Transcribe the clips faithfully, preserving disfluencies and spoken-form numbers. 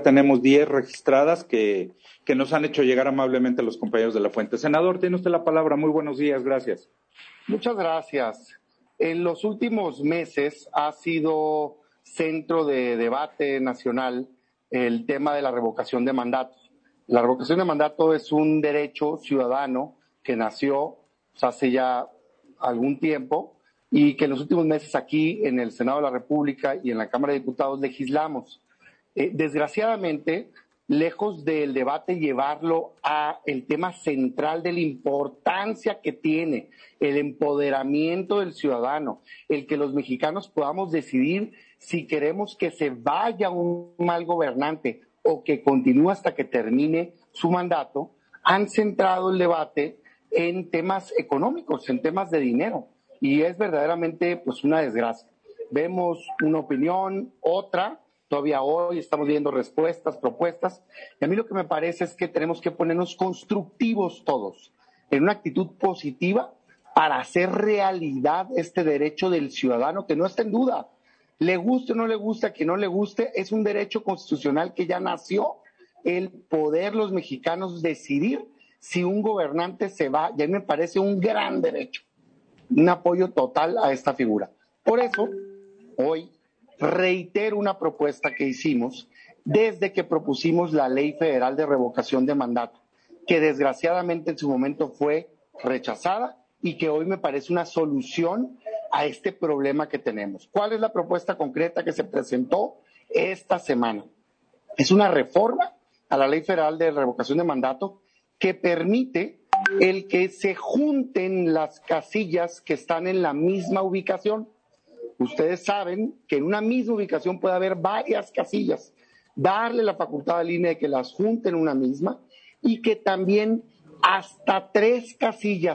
tenemos diez registradas que, que nos han hecho llegar amablemente los compañeros de la fuente. Senador, tiene usted la palabra. Muy buenos días, gracias. Muchas gracias. En los últimos meses ha sido centro de debate nacional el tema de la revocación de mandato. La revocación de mandato es un derecho ciudadano que nació pues, hace ya algún tiempo y que en los últimos meses aquí en el Senado de la República y en la Cámara de Diputados legislamos. Eh, desgraciadamente, lejos del debate llevarlo a el tema central de la importancia que tiene el empoderamiento del ciudadano, el que los mexicanos podamos decidir si queremos que se vaya un mal gobernante o que continúe hasta que termine su mandato, han centrado el debate en temas económicos, en temas de dinero, y es verdaderamente pues una desgracia. Vemos una opinión, otra. Todavía hoy estamos viendo respuestas, propuestas, y a mí lo que me parece es que tenemos que ponernos constructivos todos, en una actitud positiva para hacer realidad este derecho del ciudadano que no está en duda. Le guste o no le guste, a quien no le guste, es un derecho constitucional que ya nació, el poder los mexicanos decidir si un gobernante se va, y a mí me parece un gran derecho, un apoyo total a esta figura. Por eso, hoy reitero una propuesta que hicimos desde que propusimos la Ley Federal de Revocación de Mandato, que desgraciadamente en su momento fue rechazada y que hoy me parece una solución a este problema que tenemos. ¿Cuál es la propuesta concreta que se presentó esta semana? Es una reforma a la Ley Federal de Revocación de Mandato que permite el que se junten las casillas que están en la misma ubicación. Ustedes saben que en una misma ubicación puede haber varias casillas, darle la facultad al I N E de que las junte en una misma y que también hasta tres casillas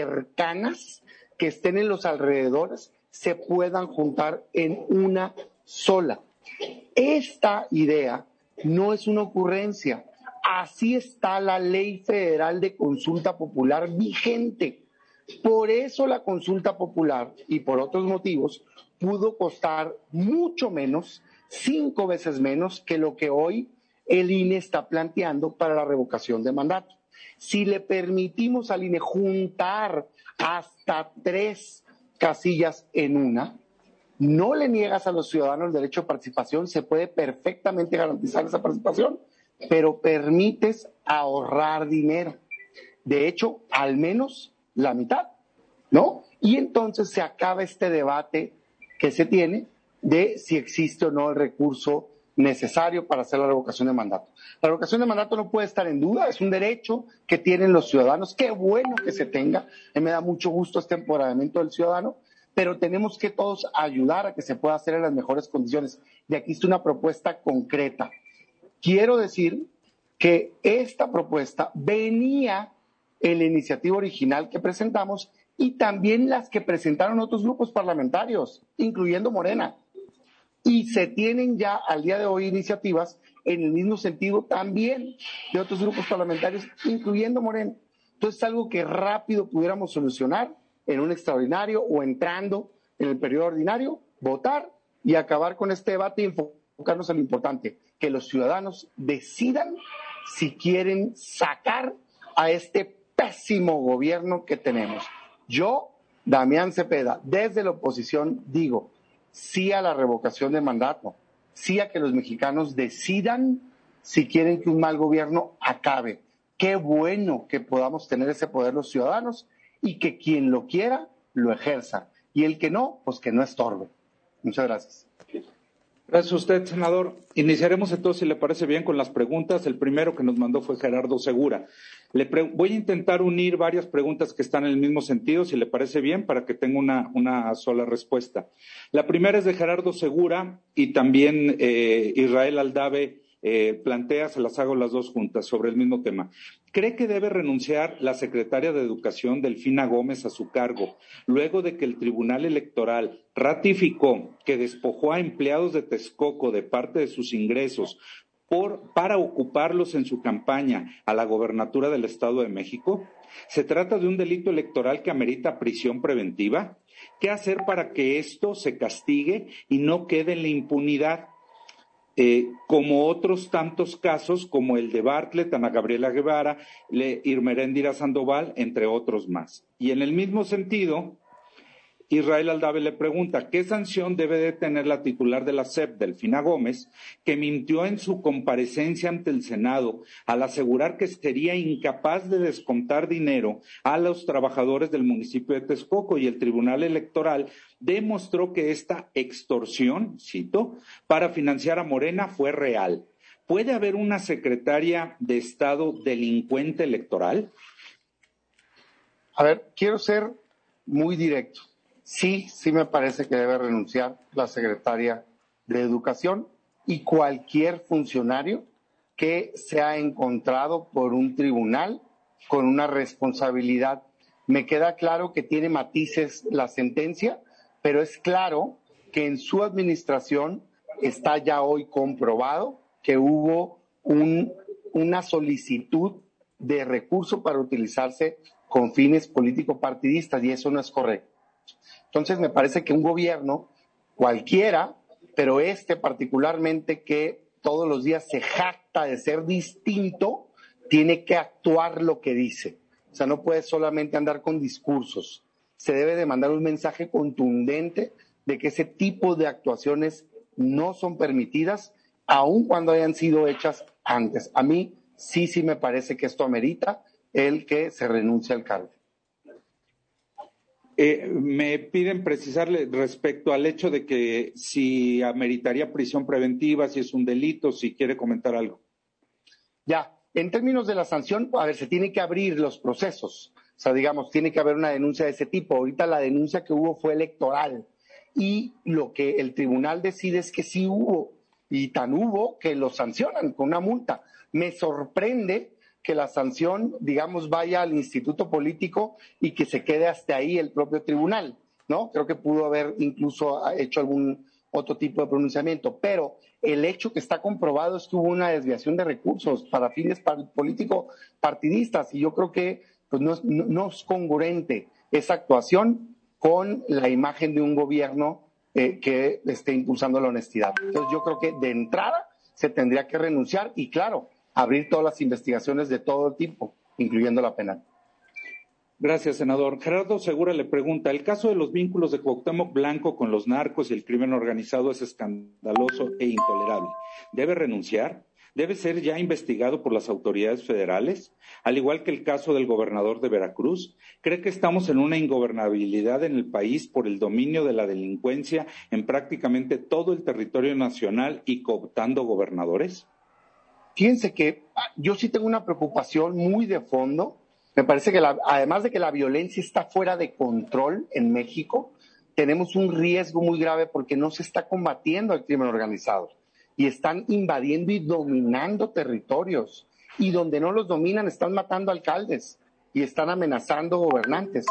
cercanas que estén en los alrededores se puedan juntar en una sola. Esta idea no es una ocurrencia, así está la Ley Federal de Consulta Popular vigente. Por eso la consulta popular y por otros motivos pudo costar mucho menos, cinco veces menos que lo que hoy el I N E está planteando para la revocación de mandato. Si le permitimos al I N E juntar hasta tres casillas en una, no le niegas a los ciudadanos el derecho de participación, se puede perfectamente garantizar esa participación, pero permites ahorrar dinero. De hecho, al menos la mitad, ¿no? Y entonces se acaba este debate que se tiene de si existe o no el recurso necesario para hacer la revocación de mandato. La revocación de mandato no puede estar en duda, es un derecho que tienen los ciudadanos, qué bueno que se tenga, a mí me da mucho gusto este empoderamiento del ciudadano, pero tenemos que todos ayudar a que se pueda hacer en las mejores condiciones. Y aquí está una propuesta concreta. Quiero decir que esta propuesta venía en la iniciativa original que presentamos y también las que presentaron otros grupos parlamentarios, incluyendo Morena. Y se tienen ya al día de hoy iniciativas en el mismo sentido también de otros grupos parlamentarios, incluyendo Morena. Entonces es algo que rápido pudiéramos solucionar en un extraordinario o entrando en el periodo ordinario, votar y acabar con este debate y enfocarnos en lo importante, que los ciudadanos decidan si quieren sacar a este pésimo gobierno que tenemos. Yo, Damián Cepeda, desde la oposición digo sí a la revocación de mandato, sí a que los mexicanos decidan si quieren que un mal gobierno acabe. Qué bueno que podamos tener ese poder los ciudadanos y que quien lo quiera lo ejerza y el que no, pues que no estorbe. Muchas gracias. Gracias a usted, senador. Iniciaremos entonces, si le parece bien, con las preguntas. El primero que nos mandó fue Gerardo Segura. Le pre- voy a intentar unir varias preguntas que están en el mismo sentido, si le parece bien, para que tenga una, una sola respuesta. La primera es de Gerardo Segura y también eh, Israel Aldave eh, plantea, se las hago las dos juntas, sobre el mismo tema. ¿Cree que debe renunciar la secretaria de Educación, Delfina Gómez, a su cargo, luego de que el Tribunal Electoral ratificó que despojó a empleados de Texcoco de parte de sus ingresos por, para ocuparlos en su campaña a la gobernatura del Estado de México? ¿Se trata de un delito electoral que amerita prisión preventiva? ¿Qué hacer para que esto se castigue y no quede en la impunidad? Eh, como otros tantos casos, como el de Bartlett, Ana Gabriela Guevara, Le, Irma Eréndira Sandoval, entre otros más. Y en el mismo sentido, Israel Aldave le pregunta, ¿qué sanción debe de tener la titular de la S E P, Delfina Gómez, que mintió en su comparecencia ante el Senado al asegurar que sería incapaz de descontar dinero a los trabajadores del municipio de Texcoco, y el Tribunal Electoral demostró que esta extorsión, cito, para financiar a Morena fue real? ¿Puede haber una secretaria de Estado delincuente electoral? A ver, quiero ser muy directo. Sí, sí me parece que debe renunciar la secretaria de Educación y cualquier funcionario que sea encontrado por un tribunal con una responsabilidad. Me queda claro que tiene matices la sentencia, pero es claro que en su administración está ya hoy comprobado que hubo un, una solicitud de recurso para utilizarse con fines político-partidistas, y eso no es correcto. Entonces me parece que un gobierno, cualquiera, pero este particularmente, que todos los días se jacta de ser distinto, tiene que actuar lo que dice. O sea, no puede solamente andar con discursos. Se debe de mandar un mensaje contundente de que ese tipo de actuaciones no son permitidas, aun cuando hayan sido hechas antes. A mí sí, sí me parece que esto amerita el que se renuncie al cargo. Eh, me piden precisarle respecto al hecho de que si ameritaría prisión preventiva, si es un delito, si quiere comentar algo. Ya, en términos de la sanción, a ver, se tiene que abrir los procesos. O sea, digamos, tiene que haber una denuncia de ese tipo. Ahorita la denuncia que hubo fue electoral. Y lo que el tribunal decide es que sí hubo. Y tan hubo que lo sancionan con una multa. Me sorprende que la sanción, digamos, vaya al instituto político y que se quede hasta ahí el propio tribunal, ¿no? Creo que pudo haber incluso hecho algún otro tipo de pronunciamiento, pero el hecho que está comprobado es que hubo una desviación de recursos para fines político-partidistas, y yo creo que pues, no, es, no, no es congruente esa actuación con la imagen de un gobierno eh, que esté impulsando la honestidad. Entonces yo creo que de entrada se tendría que renunciar y, claro, abrir todas las investigaciones de todo tipo, incluyendo la penal. Gracias, senador. Gerardo Segura le pregunta, el caso de los vínculos de Cuauhtémoc Blanco con los narcos y el crimen organizado es escandaloso e intolerable. ¿Debe renunciar? ¿Debe ser ya investigado por las autoridades federales? Al igual que el caso del gobernador de Veracruz, ¿cree que estamos en una ingobernabilidad en el país por el dominio de la delincuencia en prácticamente todo el territorio nacional y cooptando gobernadores? Fíjense que yo sí tengo una preocupación muy de fondo. Me parece que la, además de que la violencia está fuera de control en México, tenemos un riesgo muy grave porque no se está combatiendo el crimen organizado y están invadiendo y dominando territorios, y donde no los dominan están matando alcaldes y están amenazando gobernantes.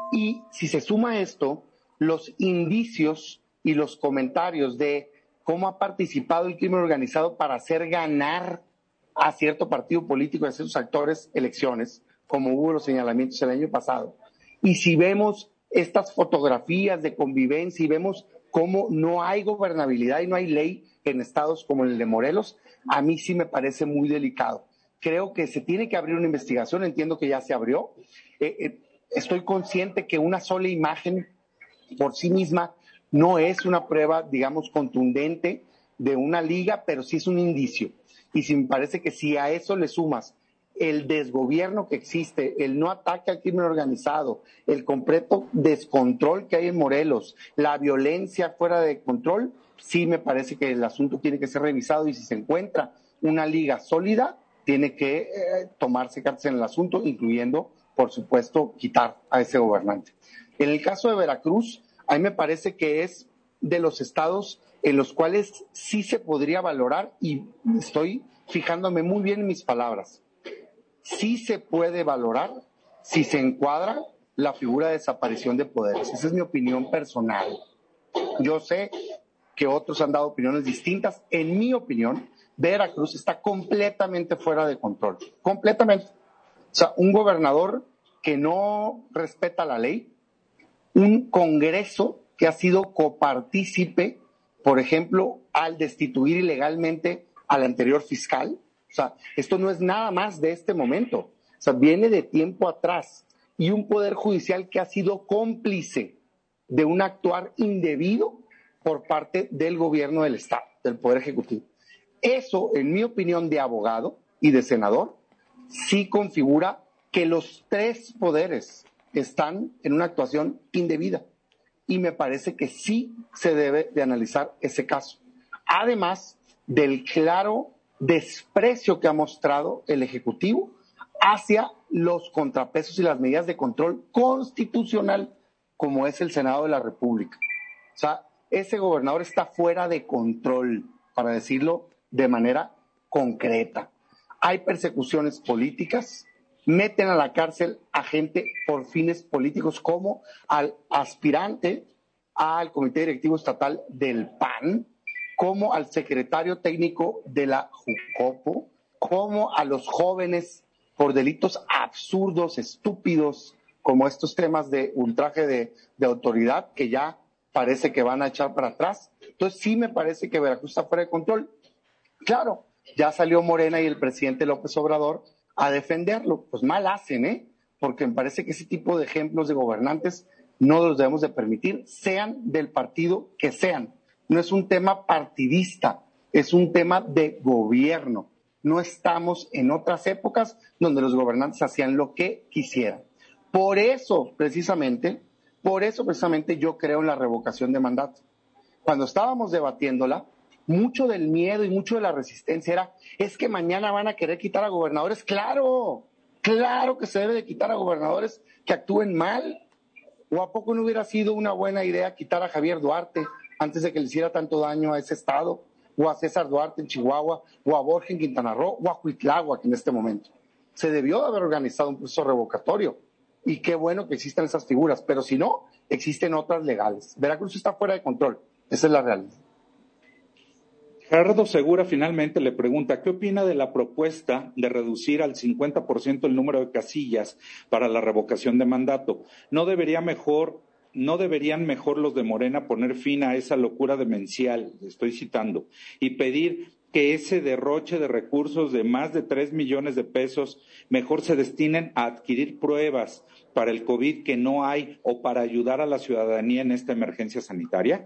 Y si se suma a esto, los indicios y los comentarios de cómo ha participado el crimen organizado para hacer ganar a cierto partido político, a ciertos actores, elecciones, como hubo los señalamientos el año pasado. Y si vemos estas fotografías de convivencia y vemos cómo no hay gobernabilidad y no hay ley en estados como el de Morelos, a mí sí me parece muy delicado. Creo que se tiene que abrir una investigación, entiendo que ya se abrió. Eh, eh, estoy consciente que una sola imagen por sí misma no es una prueba, digamos, contundente de una liga, pero sí es un indicio. Y si me parece que si a eso le sumas el desgobierno que existe, el no ataque al crimen organizado, el completo descontrol que hay en Morelos, la violencia fuera de control, sí me parece que el asunto tiene que ser revisado, y si se encuentra una liga sólida, tiene que eh, tomarse cartas en el asunto, incluyendo, por supuesto, quitar a ese gobernante. En el caso de Veracruz, a mí me parece que es de los estados en los cuales sí se podría valorar, y estoy fijándome muy bien en mis palabras, sí se puede valorar si se encuadra la figura de desaparición de poderes. Esa es mi opinión personal. Yo sé que otros han dado opiniones distintas. En mi opinión, Veracruz está completamente fuera de control. Completamente. O sea, un gobernador que no respeta la ley, un Congreso que ha sido copartícipe por ejemplo, al destituir ilegalmente al anterior fiscal. O sea, esto no es nada más de este momento. O sea, viene de tiempo atrás. Y un poder judicial que ha sido cómplice de un actuar indebido por parte del gobierno del Estado, del Poder Ejecutivo. Eso, en mi opinión de abogado y de senador, sí configura que los tres poderes están en una actuación indebida. Y me parece que sí se debe de analizar ese caso. Además del claro desprecio que ha mostrado el Ejecutivo hacia los contrapesos y las medidas de control constitucional, como es el Senado de la República. O sea, ese gobernador está fuera de control, para decirlo de manera concreta. Hay persecuciones políticas, meten a la cárcel a gente por fines políticos, como al aspirante al Comité Directivo Estatal del P A N, como al secretario técnico de la Jucopo, como a los jóvenes por delitos absurdos, estúpidos, como estos temas de ultraje de, de autoridad, que ya parece que van a echar para atrás. Entonces sí me parece que Veracruz está fuera de control. Claro, ya salió Morena y el presidente López Obrador a defenderlo. Pues mal hacen, ¿eh? Porque me parece que ese tipo de ejemplos de gobernantes no los debemos de permitir, sean del partido que sean. No es un tema partidista, es un tema de gobierno. No estamos en otras épocas donde los gobernantes hacían lo que quisieran. Por eso, precisamente, por eso precisamente yo creo en la revocación de mandato. Cuando estábamos debatiéndola, mucho del miedo y mucho de la resistencia era, es que mañana van a querer quitar a gobernadores. Claro, claro que se debe de quitar a gobernadores que actúen mal. ¿O a poco no hubiera sido una buena idea quitar a Javier Duarte antes de que le hiciera tanto daño a ese estado? O a César Duarte en Chihuahua, o a Borja en Quintana Roo, o a Cuitláhuac en este momento. Se debió de haber organizado un proceso revocatorio. Y qué bueno que existan esas figuras, pero si no, existen otras legales. Veracruz está fuera de control. Esa es la realidad. Gerardo Segura finalmente le pregunta, ¿qué opina de la propuesta de reducir al cincuenta por ciento el número de casillas para la revocación de mandato? ¿No debería mejor, no deberían mejor los de Morena poner fin a esa locura demencial, estoy citando, y pedir que ese derroche de recursos de más de tres millones de pesos mejor se destinen a adquirir pruebas para el COVID que no hay o para ayudar a la ciudadanía en esta emergencia sanitaria?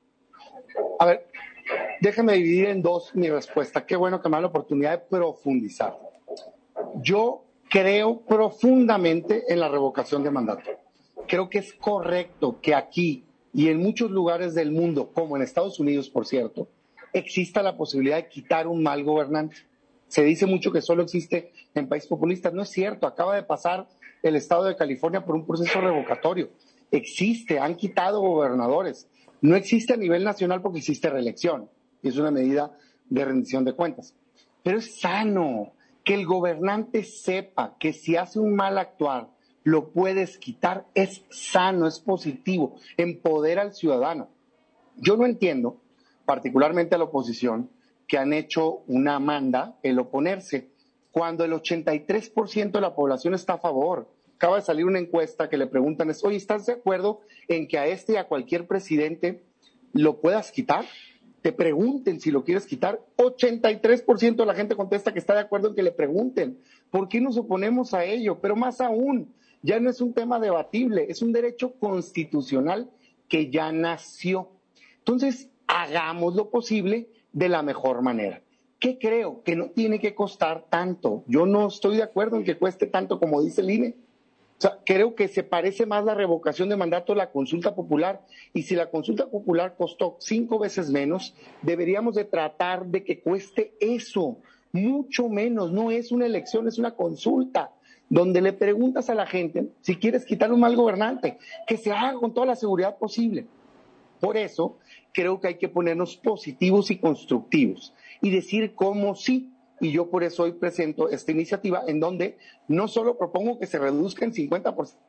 A ver, déjame dividir en dos mi respuesta. Qué bueno que me da la oportunidad de profundizar. Yo creo profundamente en la revocación de mandato. Creo que es correcto que aquí y en muchos lugares del mundo, como en Estados Unidos, por cierto, exista la posibilidad de quitar un mal gobernante. Se dice mucho que solo existe en países populistas. No es cierto. Acaba de pasar el estado de California por un proceso revocatorio. Existe, han quitado gobernadores. No existe a nivel nacional porque existe reelección. Y es una medida de rendición de cuentas. Pero es sano que el gobernante sepa que si hace un mal actuar, lo puedes quitar. Es sano, es positivo. Empodera al ciudadano. Yo no entiendo, particularmente a la oposición, que han hecho una manda el oponerse, cuando el ochenta y tres por ciento de la población está a favor. Acaba de salir una encuesta que le preguntan, es, oye, ¿estás de acuerdo en que a este y a cualquier presidente lo puedas quitar? Te pregunten si lo quieres quitar. ochenta y tres por ciento de la gente contesta que está de acuerdo en que le pregunten. ¿Por qué nos oponemos a ello? Pero más aún, ya no es un tema debatible, es un derecho constitucional que ya nació. Entonces, hagamos lo posible de la mejor manera. ¿Qué creo? Que no tiene que costar tanto. Yo no estoy de acuerdo en que cueste tanto como dice el I N E. O sea, creo que se parece más la revocación de mandato a la consulta popular, y si la consulta popular costó cinco veces menos, deberíamos de tratar de que cueste eso, mucho menos. No es una elección, es una consulta, donde le preguntas a la gente si quieres quitar un mal gobernante, que se haga con toda la seguridad posible. Por eso, creo que hay que ponernos positivos y constructivos, y decir cómo sí. Y yo por eso hoy presento esta iniciativa en donde no solo propongo que se reduzca en cincuenta por ciento,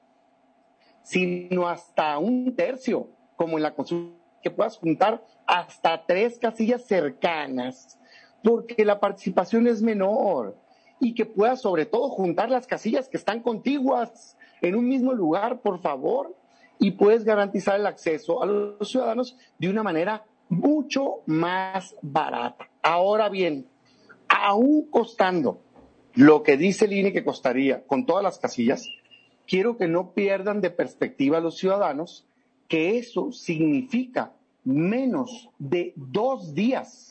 sino hasta un tercio, como en la consulta, que puedas juntar hasta tres casillas cercanas, porque la participación es menor, y que puedas sobre todo juntar las casillas que están contiguas en un mismo lugar, por favor, y puedes garantizar el acceso a los ciudadanos de una manera mucho más barata. Ahora bien, aún costando lo que dice el I N E que costaría con todas las casillas, quiero que no pierdan de perspectiva a los ciudadanos que eso significa menos de dos días,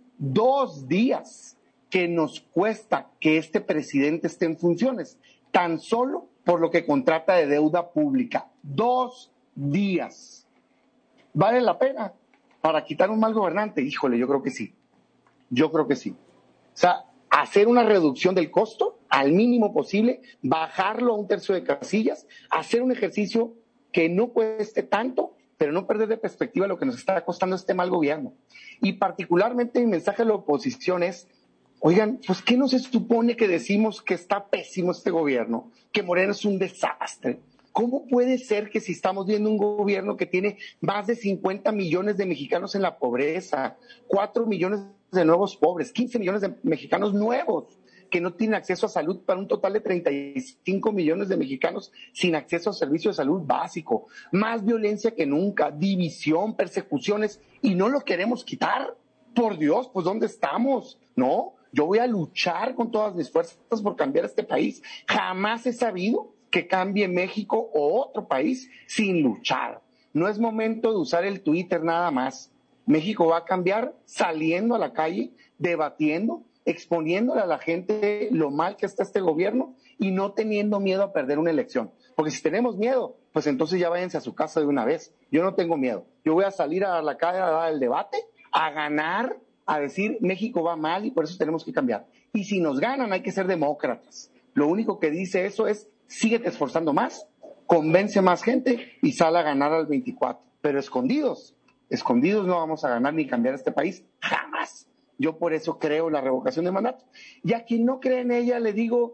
dos días que nos cuesta que este presidente esté en funciones, tan solo por lo que contrata de deuda pública. Dos días. ¿Vale la pena para quitar un mal gobernante? Híjole, yo creo que sí. Yo creo que sí. O sea, hacer una reducción del costo al mínimo posible, bajarlo a un tercio de casillas, hacer un ejercicio que no cueste tanto, pero no perder de perspectiva lo que nos está costando este mal gobierno. Y particularmente mi mensaje a la oposición es, oigan, pues ¿qué no se supone que decimos que está pésimo este gobierno? Que Morena es un desastre. ¿Cómo puede ser que si estamos viendo un gobierno que tiene más de cincuenta millones de mexicanos en la pobreza, cuatro millones de nuevos pobres, quince millones de mexicanos nuevos que no tienen acceso a salud, para un total de treinta y cinco millones de mexicanos sin acceso a servicios de salud básico, más violencia que nunca, división, persecuciones, y no lo queremos quitar? Por Dios, pues ¿dónde estamos? No, yo voy a luchar con todas mis fuerzas por cambiar este país. Jamás he sabido que cambie México o otro país sin luchar. No es momento de usar el Twitter nada más. México va a cambiar saliendo a la calle, debatiendo, exponiéndole a la gente lo mal que está este gobierno y no teniendo miedo a perder una elección. Porque si tenemos miedo, pues entonces ya váyanse a su casa de una vez. Yo no tengo miedo. Yo voy a salir a la calle a dar el debate, a ganar, a decir México va mal y por eso tenemos que cambiar. Y si nos ganan hay que ser demócratas. Lo único que dice eso es síguete esforzando más, convence más gente y sale a ganar al veinticuatro. Pero escondidos, escondidos no vamos a ganar ni cambiar este país jamás. Yo por eso creo en la revocación de mandato. Y a quien no cree en ella le digo,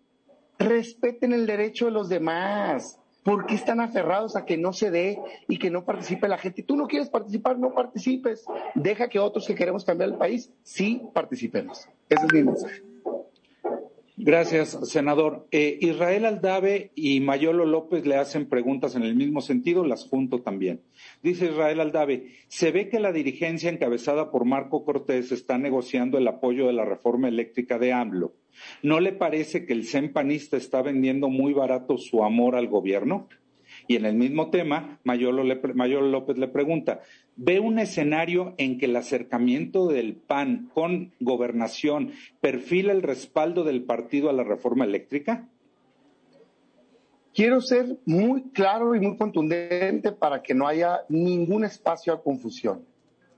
respeten el derecho de los demás. ¿Por qué están aferrados a que no se dé y que no participe la gente? Tú no quieres participar, no participes. Deja que otros que queremos cambiar el país, sí participemos. Ese es mi mensaje. Gracias, senador. Eh, Israel Aldave y Mayolo López le hacen preguntas en el mismo sentido, las junto también. Dice Israel Aldave, se ve que la dirigencia encabezada por Marco Cortés está negociando el apoyo de la reforma eléctrica de AMLO. ¿No le parece que el C E N panista está vendiendo muy barato su amor al gobierno? Y en el mismo tema, Mayolo, le, Mayolo López le pregunta, ¿ve un escenario en que el acercamiento del P A N con gobernación perfila el respaldo del partido a la reforma eléctrica? Quiero ser muy claro y muy contundente para que no haya ningún espacio a confusión.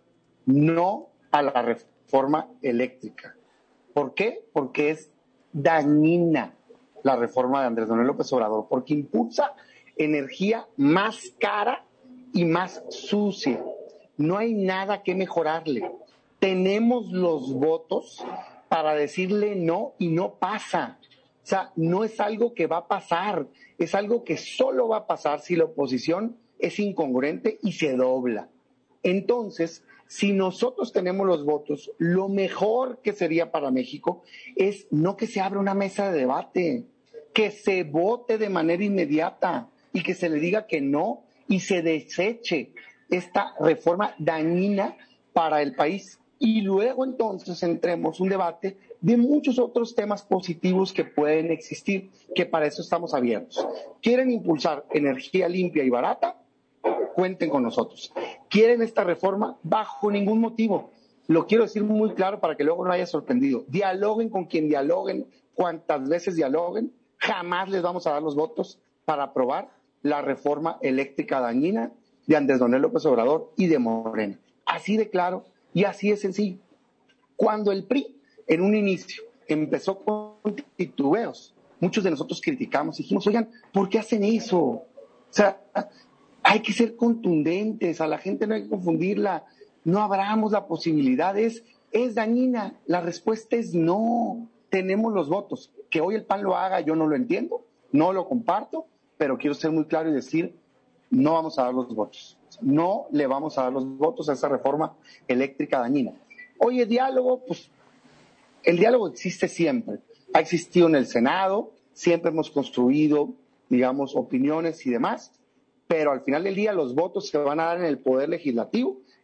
No a la reforma eléctrica. ¿Por qué? Porque es dañina la reforma de Andrés Manuel López Obrador, porque impulsa energía más cara y más sucia. No hay nada que mejorarle. Tenemos los votos para decirle no y no pasa. O sea, no es algo que va a pasar, es algo que solo va a pasar si la oposición es incongruente y se dobla. Entonces, si nosotros tenemos los votos, lo mejor que sería para México es no que se abra una mesa de debate, que se vote de manera inmediata y que se le diga que no y se deseche esta reforma dañina para el país. Y luego entonces entremos un debate de muchos otros temas positivos que pueden existir, que para eso estamos abiertos. ¿Quieren impulsar energía limpia y barata? Cuenten con nosotros. ¿Quieren esta reforma? Bajo ningún motivo. Lo quiero decir muy claro para que luego no haya sorprendido. Dialoguen con quien dialoguen, cuantas veces dialoguen, jamás les vamos a dar los votos para aprobar la reforma eléctrica dañina de Andrés Manuel López Obrador y de Morena. Así de claro y así de sencillo. Cuando el P R I en un inicio empezó con titubeos, muchos de nosotros criticamos y dijimos, oigan, ¿por qué hacen eso? O sea, hay que ser contundentes, a la gente no hay que confundirla, no abramos la posibilidad, es, es dañina, la respuesta es no, tenemos los votos. Que hoy el P A N lo haga, yo no lo entiendo, no lo comparto, pero quiero ser muy claro y decir, no vamos a dar los votos, no le vamos a dar los votos a esa reforma eléctrica dañina. Oye, diálogo, pues el diálogo existe siempre, ha existido en el Senado, siempre hemos construido, digamos, opiniones y demás, pero al final del día los votos se van a dar en el Poder Legislativo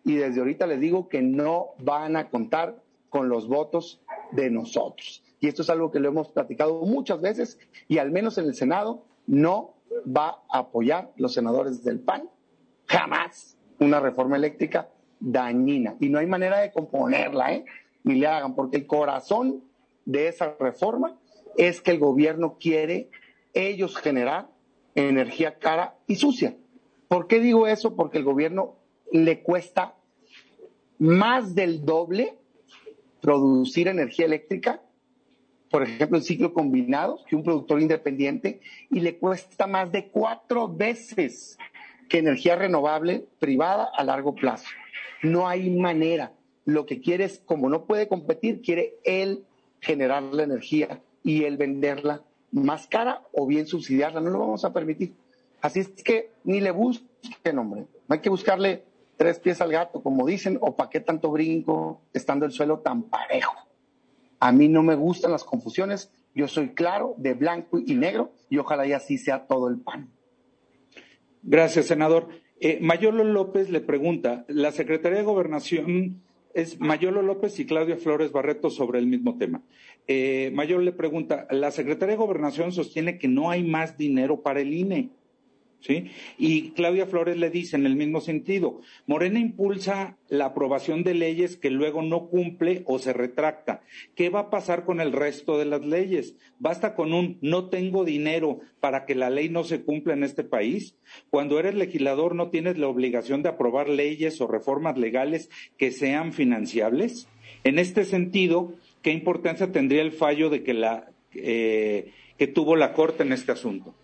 y desde ahorita les digo que no van a contar con los votos de nosotros. Y esto es algo que lo hemos platicado muchas veces y al menos en el Senado no va a apoyar los senadores del P A N jamás una reforma eléctrica dañina. Y no hay manera de componerla, ¿eh? Ni le hagan, porque el corazón de esa reforma es que el gobierno quiere ellos generar energía cara y sucia. ¿Por qué digo eso? Porque el gobierno le cuesta más del doble producir energía eléctrica, por ejemplo, en ciclo combinado, que un productor independiente, y le cuesta más de cuatro veces que energía renovable privada a largo plazo. No hay manera. Lo que quiere es, como no puede competir, quiere él generar la energía y él venderla más cara o bien subsidiarla. No lo vamos a permitir. Así es que ni le busquen, hombre. No hay que buscarle tres pies al gato, como dicen, o para qué tanto brinco estando el suelo tan parejo. A mí no me gustan las confusiones. Yo soy claro, de blanco y negro, y ojalá y así sea todo el P A N. Gracias, senador. Eh, Mayolo López le pregunta, la Secretaría de Gobernación es Mayolo López y Claudia Flores Barreto sobre el mismo tema. Eh, Mayolo le pregunta, la Secretaría de Gobernación sostiene que no hay más dinero para el I N E. ¿Sí? Y Claudia Flores le dice en el mismo sentido, Morena impulsa la aprobación de leyes que luego no cumple o se retracta. ¿Qué va a pasar con el resto de las leyes? ¿Basta con un no tengo dinero para que la ley no se cumpla en este país? Cuando eres legislador, ¿no tienes la obligación de aprobar leyes o reformas legales que sean financiables? En este sentido, ¿qué importancia tendría el fallo de que la eh, que tuvo la Corte en este asunto?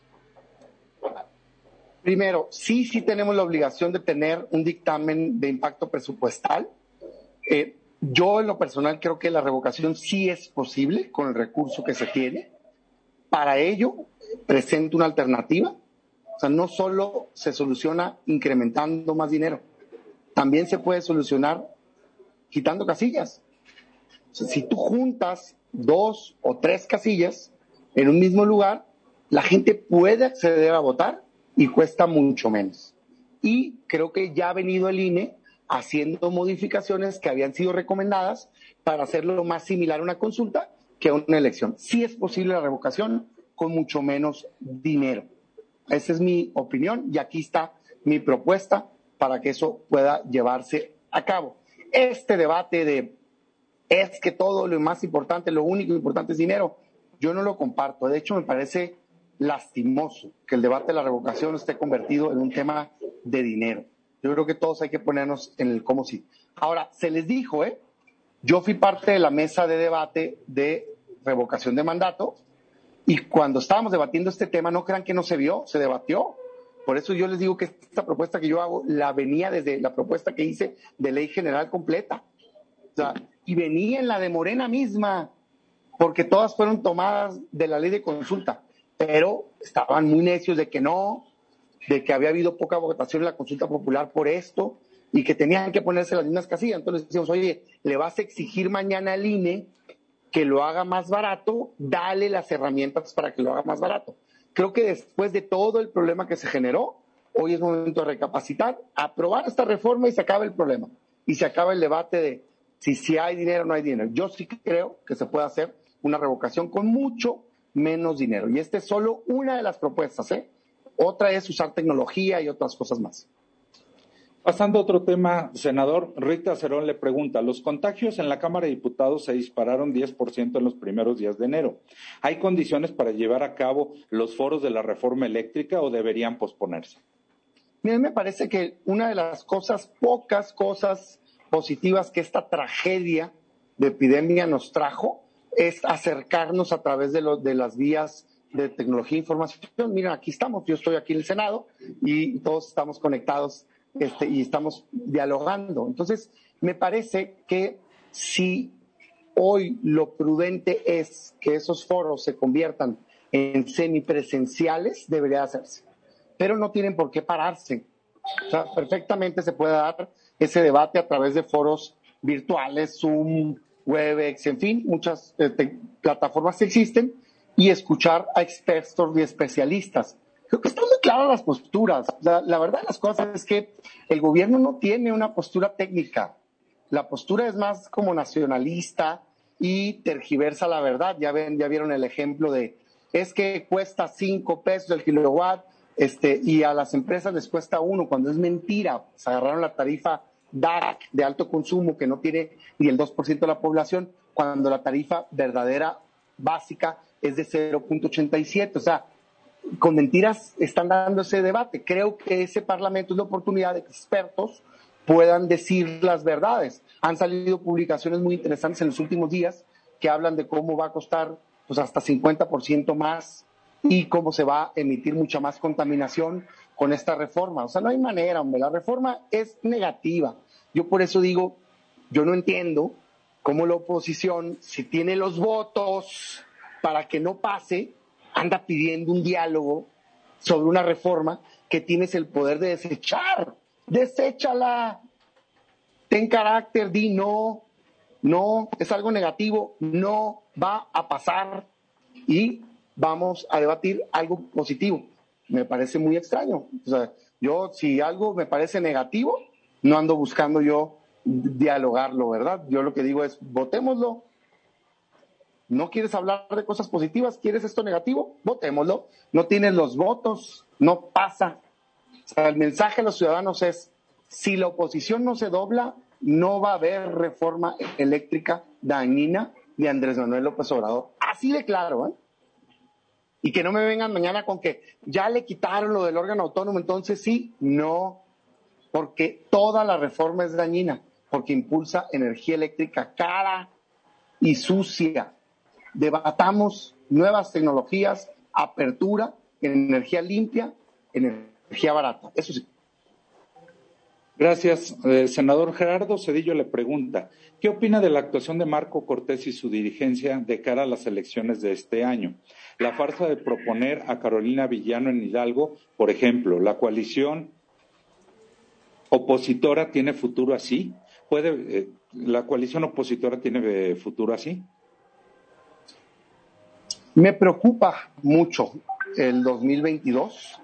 Primero, sí, sí tenemos la obligación de tener un dictamen de impacto presupuestal. Eh, yo, en lo personal, creo que la revocación sí es posible con el recurso que se tiene. Para ello, presento una alternativa. O sea, no solo se soluciona incrementando más dinero, también se puede solucionar quitando casillas. O sea, si tú juntas dos o tres casillas en un mismo lugar, la gente puede acceder a votar y cuesta mucho menos. Y creo que ya ha venido el I N E haciendo modificaciones que habían sido recomendadas para hacerlo más similar a una consulta que a una elección. Sí es posible la revocación con mucho menos dinero. Esa es mi opinión y aquí está mi propuesta para que eso pueda llevarse a cabo. Este debate de es que todo lo más importante, lo único importante es dinero, yo no lo comparto. De hecho, me parece lastimoso que el debate de la revocación esté convertido en un tema de dinero. Yo creo que todos hay que ponernos en el cómo sí. Ahora, se les dijo, ¿eh? Yo fui parte de la mesa de debate de revocación de mandato y cuando estábamos debatiendo este tema, no crean que no se vio, se debatió. Por eso yo les digo que esta propuesta que yo hago la venía desde la propuesta que hice de ley general completa. O sea, y venía en la de Morena misma, porque todas fueron tomadas de la ley de consulta. Pero estaban muy necios de que no, de que había habido poca votación en la consulta popular por esto y que tenían que ponerse las mismas casillas. Entonces decíamos, oye, le vas a exigir mañana al I N E que lo haga más barato, dale las herramientas para que lo haga más barato. Creo que después de todo el problema que se generó, hoy es momento de recapacitar, aprobar esta reforma y se acaba el problema. Y se acaba el debate de si, si hay dinero o no hay dinero. Yo sí creo que se puede hacer una revocación con mucho menos dinero. Y esta es solo una de las propuestas, ¿eh? Otra es usar tecnología y otras cosas más. Pasando a otro tema, senador, Rita Cerón le pregunta, los contagios en la Cámara de Diputados se dispararon diez por ciento en los primeros días de enero. ¿Hay condiciones para llevar a cabo los foros de la reforma eléctrica o deberían posponerse? Mira, me parece que una de las cosas, pocas cosas positivas que esta tragedia de epidemia nos trajo es acercarnos a través de, lo, de las vías de tecnología e información. Miren, aquí estamos, yo estoy aquí en el Senado y todos estamos conectados este, y estamos dialogando. Entonces, me parece que si hoy lo prudente es que esos foros se conviertan en semipresenciales, debería hacerse. Pero no tienen por qué pararse. O sea, perfectamente se puede dar ese debate a través de foros virtuales, Zoom, Webex, en fin, muchas eh, te, plataformas existen, y escuchar a expertos y especialistas. Creo que están muy claras las posturas. La, la verdad de las cosas es que el gobierno no tiene una postura técnica. La postura es más como nacionalista y tergiversa la verdad. Ya ven, ya vieron el ejemplo de, es que cuesta cinco pesos el kilowatt, este, y a las empresas les cuesta uno, cuando es mentira. Se agarraron la tarifa D A C de alto consumo, que no tiene ni el dos por ciento de la población, cuando la tarifa verdadera básica es de cero punto ochenta y siete. O sea, con mentiras están dando ese debate. Creo que ese Parlamento es la oportunidad de que expertos puedan decir las verdades. Han salido publicaciones muy interesantes en los últimos días que hablan de cómo va a costar pues hasta cincuenta por ciento más y cómo se va a emitir mucha más contaminación con esta reforma. O sea, no hay manera, hombre. La reforma es negativa. Yo por eso digo, yo no entiendo cómo la oposición, si tiene los votos para que no pase, anda pidiendo un diálogo sobre una reforma que tienes el poder de desechar. Deséchala. Ten carácter, di no, no, es algo negativo, no va a pasar y vamos a debatir algo positivo. Me parece muy extraño. O sea, yo, si algo me parece negativo, no ando buscando yo dialogarlo, ¿verdad? Yo lo que digo es, votémoslo. ¿No quieres hablar de cosas positivas? ¿Quieres esto negativo? Votémoslo. No tienes los votos, no pasa. O sea, el mensaje a los ciudadanos es, si la oposición no se dobla, no va a haber reforma eléctrica dañina de Andrés Manuel López Obrador. Así de claro, ¿eh? Y que no me vengan mañana con que ya le quitaron lo del órgano autónomo, entonces sí, no, porque toda la reforma es dañina, porque impulsa energía eléctrica cara y sucia. Debatamos nuevas tecnologías, apertura, energía limpia, energía barata. Eso sí. Gracias. El senador Gerardo Zedillo le pregunta, ¿qué opina de la actuación de Marco Cortés y su dirigencia de cara a las elecciones de este año? La farsa de proponer a Carolina Villano en Hidalgo, por ejemplo, ¿la coalición opositora tiene futuro así? ¿Puede, eh, la coalición opositora tiene futuro así? Me preocupa mucho el dos mil veintidós.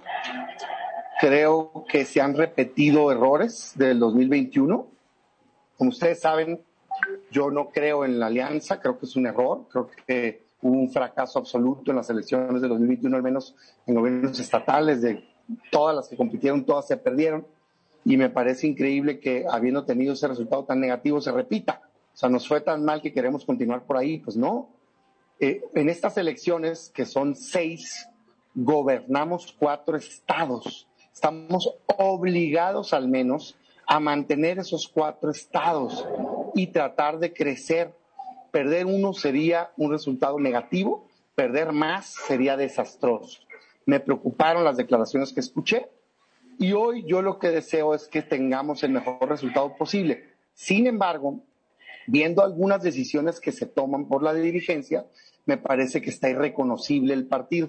Creo que se han repetido errores del dos mil veintiuno. Como ustedes saben, yo no creo en la alianza, creo que es un error, creo que hubo un fracaso absoluto en las elecciones del dos mil veintiuno, al menos en gobiernos estatales, de todas las que compitieron, todas se perdieron, y me parece increíble que habiendo tenido ese resultado tan negativo se repita. O sea, nos fue tan mal que queremos continuar por ahí, pues no. Eh, en estas elecciones, que son seis, gobernamos cuatro estados. Estamos obligados al menos a mantener esos cuatro estados y tratar de crecer. Perder uno sería un resultado negativo, perder más sería desastroso. Me preocuparon las declaraciones que escuché y hoy yo lo que deseo es que tengamos el mejor resultado posible. Sin embargo, viendo algunas decisiones que se toman por la dirigencia, me parece que está irreconocible el partido.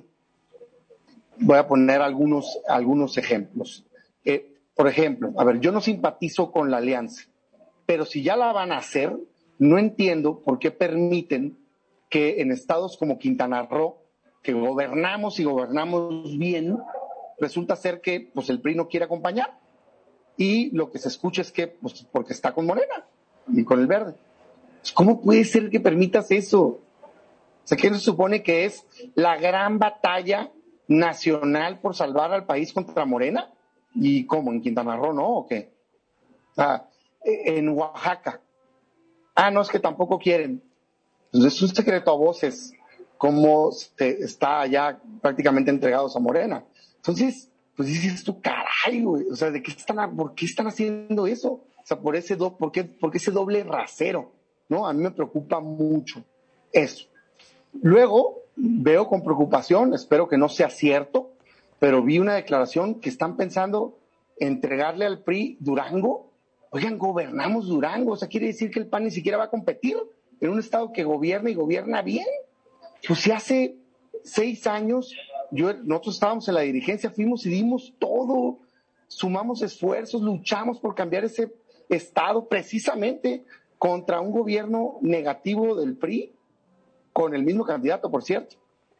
Voy a poner algunos, algunos ejemplos. Eh, por ejemplo, a ver, yo no simpatizo con la alianza, pero si ya la van a hacer, no entiendo por qué permiten que en estados como Quintana Roo, que gobernamos y gobernamos bien, resulta ser que pues, el P R I no quiere acompañar. Y lo que se escucha es que, pues, porque está con Morena y con el Verde. ¿Cómo puede ser que permitas eso? O sea, ¿qué se supone que es la gran batalla nacional por salvar al país contra Morena? ¿Y cómo? ¿En Quintana Roo no? ¿O qué? Ah, en Oaxaca. Ah, no, es que tampoco quieren. Pues es un secreto a voces cómo está ya prácticamente entregados a Morena. Entonces, pues dices tú, caray, güey. O sea, ¿de qué están, por qué están haciendo eso? O sea, por ese, do, por qué, por qué ese doble rasero, ¿no? A mí me preocupa mucho eso. Luego, veo con preocupación, espero que no sea cierto, pero vi una declaración que están pensando entregarle al P R I Durango. Oigan, gobernamos Durango, o sea, quiere decir que el P A N ni siquiera va a competir en un estado que gobierna y gobierna bien. Pues si hace seis años, yo, nosotros estábamos en la dirigencia, fuimos y dimos todo, sumamos esfuerzos, luchamos por cambiar ese estado precisamente contra un gobierno negativo del P R I, con el mismo candidato, por cierto.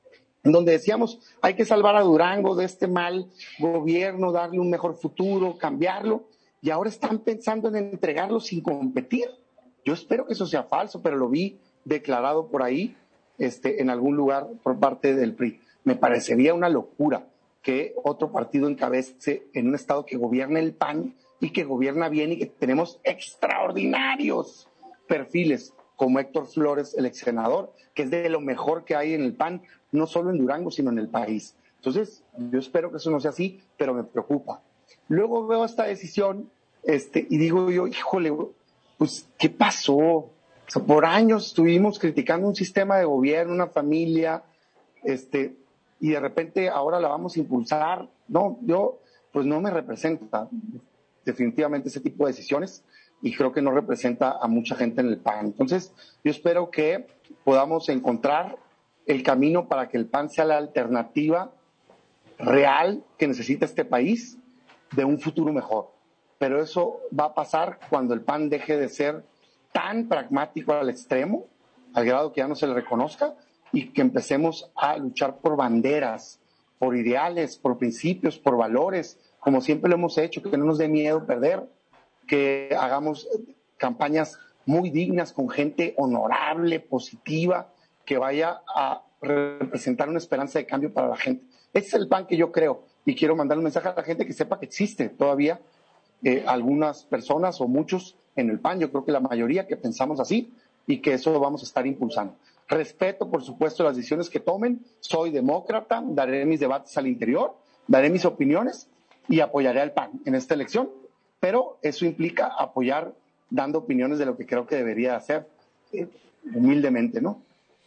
en donde decíamos, hay que salvar a Durango de este mal gobierno, darle un mejor futuro, cambiarlo, y ahora están pensando en entregarlo sin competir. Yo espero que eso sea falso, pero lo vi declarado por ahí, este, en algún lugar por parte del P R I. Me parecería una locura que otro partido encabece en un estado que gobierna el P A N y que gobierna bien y que tenemos extraordinarios perfiles como Héctor Flores, el ex senador, que es de lo mejor que hay en el P A N, no solo en Durango, sino en el país. Entonces, yo espero que eso no sea así, pero me preocupa. Luego veo esta decisión este, y digo yo, híjole, pues, ¿qué pasó? O sea, por años estuvimos criticando un sistema de gobierno, una familia, este, y de repente ahora la vamos a impulsar. No, yo, pues no me representa definitivamente ese tipo de decisiones y creo que no representa a mucha gente en el P A N. Entonces, yo espero que podamos encontrar el camino para que el P A N sea la alternativa real que necesita este país de un futuro mejor. Pero eso va a pasar cuando el P A N deje de ser tan pragmático al extremo, al grado que ya no se le reconozca, y que empecemos a luchar por banderas, por ideales, por principios, por valores, como siempre lo hemos hecho, que no nos dé miedo perder, que hagamos campañas muy dignas con gente honorable, positiva, que vaya a representar una esperanza de cambio para la gente. Ese es el P A N que yo creo y quiero mandar un mensaje a la gente que sepa que existe todavía eh, algunas personas o muchos en el P A N, yo creo que la mayoría que pensamos así y que eso lo vamos a estar impulsando. Respeto, por supuesto, las decisiones que tomen, soy demócrata, daré mis debates al interior, daré mis opiniones y apoyaré al P A N en esta elección, pero eso implica apoyar dando opiniones de lo que creo que debería hacer, eh, humildemente, ¿no?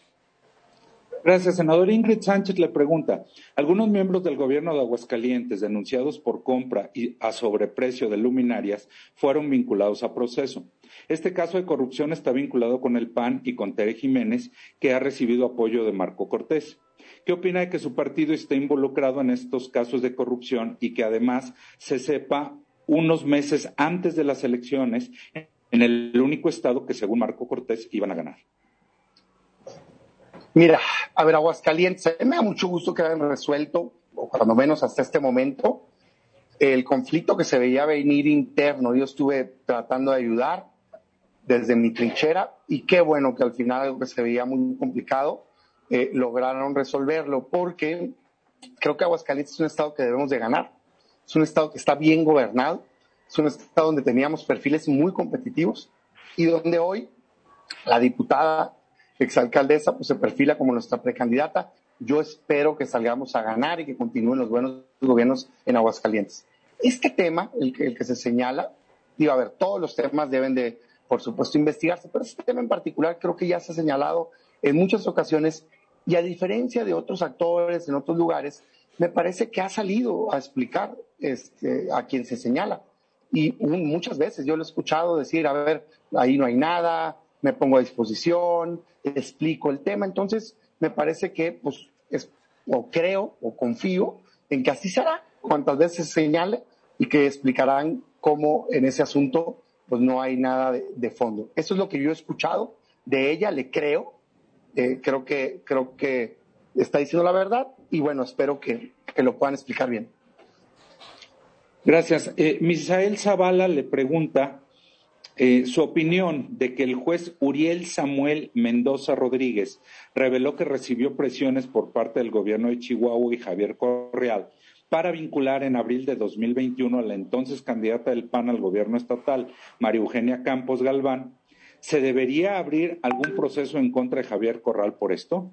Gracias, senador. Ingrid Sánchez le pregunta, algunos miembros del gobierno de Aguascalientes denunciados por compra y a sobreprecio de luminarias fueron vinculados a proceso. Este caso de corrupción está vinculado con el P A N y con Tere Jiménez, que ha recibido apoyo de Marco Cortés. ¿Qué opina de que su partido esté involucrado en estos casos de corrupción y que además se sepa unos meses antes de las elecciones en el único estado que según Marco Cortés iban a ganar? Mira, a ver, Aguascalientes, me da mucho gusto que hayan resuelto, o cuando menos hasta este momento, el conflicto que se veía venir interno. Yo estuve tratando de ayudar desde mi trinchera y qué bueno que al final algo que se veía muy complicado, eh, lograron resolverlo, porque creo que Aguascalientes es un estado que debemos de ganar. Es un estado que está bien gobernado, es un estado donde teníamos perfiles muy competitivos y donde hoy la diputada exalcaldesa pues se perfila como nuestra precandidata. Yo espero que salgamos a ganar y que continúen los buenos gobiernos en Aguascalientes. Este tema, el que, el que se señala, digo, a ver, todos los temas deben de, por supuesto, investigarse, pero este tema en particular creo que ya se ha señalado en muchas ocasiones y a diferencia de otros actores en otros lugares, me parece que ha salido a explicar este, a quien se señala. Y un, muchas veces yo lo he escuchado decir, a ver, ahí no hay nada, me pongo a disposición, explico el tema. Entonces, me parece que, pues, es, o creo o confío en que así será, cuantas veces se señale y que explicarán cómo en ese asunto, pues, no hay nada de, de fondo. Eso es lo que yo he escuchado de ella, le creo, eh, creo que, creo que está diciendo la verdad y bueno, espero que, que lo puedan explicar bien. Gracias. Eh, Misael Zavala le pregunta eh, su opinión de que el juez Uriel Samuel Mendoza Rodríguez reveló que recibió presiones por parte del gobierno de Chihuahua y Javier Correal para vincular en abril de dos mil veintiuno a la entonces candidata del P A N al gobierno estatal, María Eugenia Campos Galván. ¿Se debería abrir algún proceso en contra de Javier Corral por esto?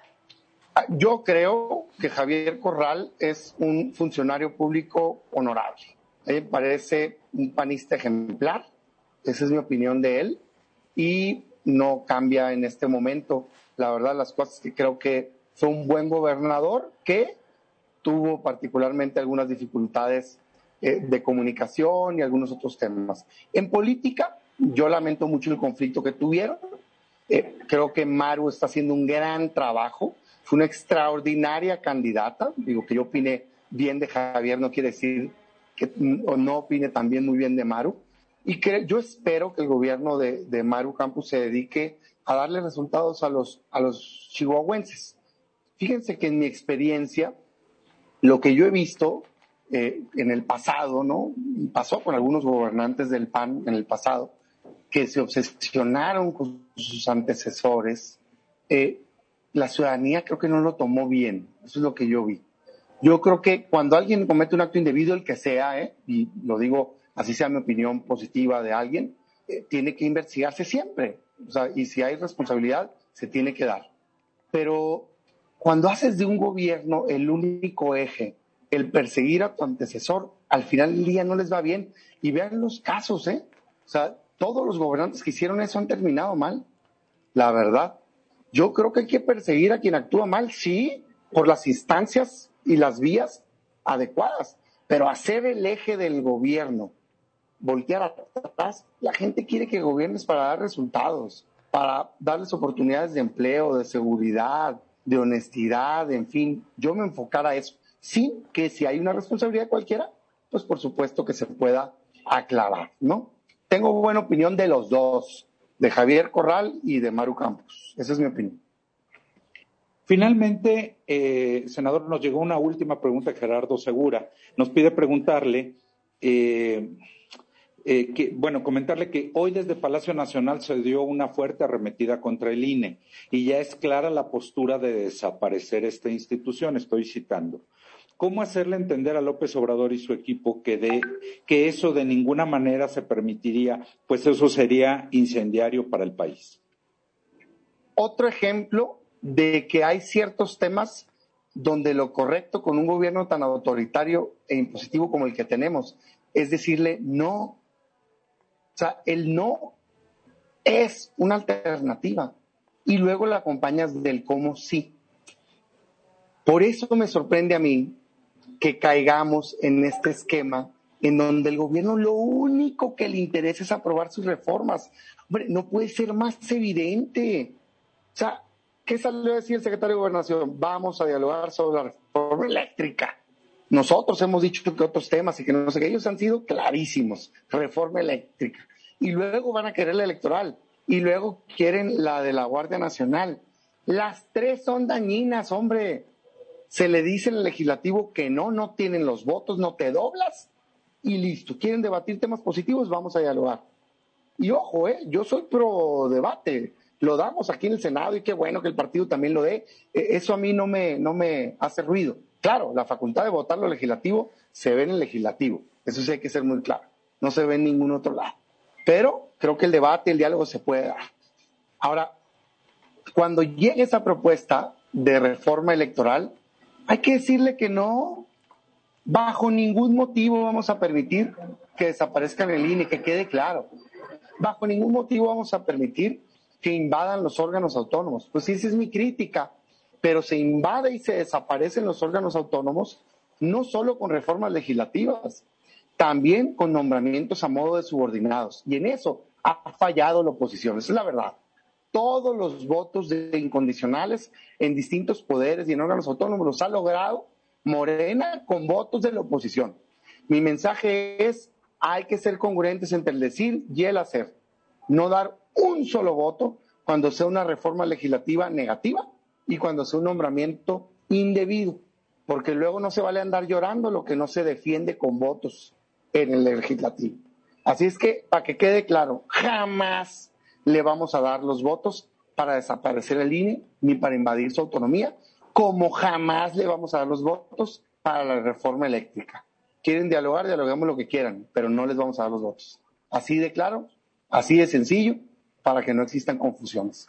Yo creo que Javier Corral es un funcionario público honorable. A mí me parece un panista ejemplar, esa es mi opinión de él, y no cambia en este momento. La verdad, las cosas que creo que fue un buen gobernador que tuvo particularmente algunas dificultades eh, de comunicación y algunos otros temas. En política, yo lamento mucho el conflicto que tuvieron. Eh, creo que Maru está haciendo un gran trabajo. Fue una extraordinaria candidata. Digo, que yo opine bien de Javier no quiere decir que o no opine también muy bien de Maru. Y que yo espero que el gobierno de, de Maru Campos se dedique a darle resultados a los, a los chihuahuenses. Fíjense que en mi experiencia, lo que yo he visto eh, en el pasado, ¿no? Y pasó con algunos gobernantes del P A N en el pasado, que se obsesionaron con sus antecesores, eh, la ciudadanía creo que no lo tomó bien. Eso es lo que yo vi. Yo creo que cuando alguien comete un acto indebido, el que sea, ¿eh? Y lo digo, así sea mi opinión positiva de alguien, eh, tiene que investigarse siempre. O sea, y si hay responsabilidad, se tiene que dar. Pero cuando haces de un gobierno el único eje, el perseguir a tu antecesor, al final del día no les va bien. Y vean los casos, ¿eh? O sea, todos los gobernantes que hicieron eso han terminado mal. La verdad. Yo creo que hay que perseguir a quien actúa mal, sí, por las instancias y las vías adecuadas, pero hacer el eje del gobierno, voltear atrás, la gente quiere que gobiernes para dar resultados, para darles oportunidades de empleo, de seguridad, de honestidad, en fin, yo me enfocara a eso, sin que si hay una responsabilidad cualquiera, pues por supuesto que se pueda aclarar, ¿no? Tengo buena opinión de los dos, de Javier Corral y de Maru Campos. Esa es mi opinión. Finalmente, eh, senador, nos llegó una última pregunta de Gerardo Segura. Nos pide preguntarle, eh, eh, que, bueno, comentarle que hoy desde Palacio Nacional se dio una fuerte arremetida contra el I N E y ya es clara la postura de desaparecer esta institución, estoy citando. ¿Cómo hacerle entender a López Obrador y su equipo que, de, que eso de ninguna manera se permitiría, pues eso sería incendiario para el país? Otro ejemplo de que hay ciertos temas donde lo correcto con un gobierno tan autoritario e impositivo como el que tenemos es decirle no. O sea, el no es una alternativa y luego la acompañas del cómo sí. Por eso me sorprende a mí que caigamos en este esquema en donde el gobierno lo único que le interesa es aprobar sus reformas. Hombre, no puede ser más evidente. O sea, ¿qué salió a decir el secretario de Gobernación? Vamos a dialogar sobre la reforma eléctrica. Nosotros hemos dicho que otros temas y que no sé qué, ellos han sido clarísimos. Reforma eléctrica. Y luego van a querer la electoral. Y luego quieren la de la Guardia Nacional. Las tres son dañinas, hombre. Se le dice en el legislativo que no, no tienen los votos, no te doblas y listo. ¿Quieren debatir temas positivos? Vamos a dialogar. Y ojo, eh, yo soy pro debate. Lo damos aquí en el Senado y qué bueno que el partido también lo dé. Eh, eso a mí no me, no me hace ruido. Claro, la facultad de votar lo legislativo se ve en el legislativo. Eso sí hay que ser muy claro. No se ve en ningún otro lado. Pero creo que el debate, el diálogo se puede dar. Ahora, cuando llegue esa propuesta de reforma electoral, hay que decirle que no, bajo ningún motivo vamos a permitir que desaparezcan el I N E, que quede claro. Bajo ningún motivo vamos a permitir que invadan los órganos autónomos. Pues sí, esa es mi crítica, pero se invade y se desaparecen los órganos autónomos, no solo con reformas legislativas, también con nombramientos a modo de subordinados. Y en eso ha fallado la oposición, esa es la verdad. Todos los votos de incondicionales en distintos poderes y en órganos autónomos los ha logrado Morena con votos de la oposición. Mi mensaje es, hay que ser congruentes entre el decir y el hacer. No dar un solo voto cuando sea una reforma legislativa negativa y cuando sea un nombramiento indebido, porque luego no se vale andar llorando lo que no se defiende con votos en el legislativo. Así es que, para que quede claro, jamás le vamos a dar los votos para desaparecer el I N E ni para invadir su autonomía, como jamás le vamos a dar los votos para la reforma eléctrica. Quieren dialogar, dialoguemos lo que quieran, pero no les vamos a dar los votos. Así de claro, así de sencillo, para que no existan confusiones.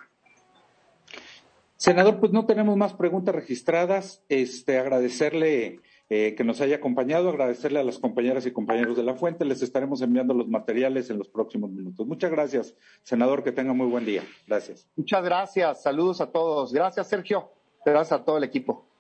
Senador, pues no tenemos más preguntas registradas. Este, agradecerle eh, que nos haya acompañado, agradecerle a las compañeras y compañeros de La Fuente. Les estaremos enviando los materiales en los próximos minutos. Muchas gracias, senador, que tenga muy buen día. Gracias. Muchas gracias, saludos a todos. Gracias, Sergio. Gracias a todo el equipo.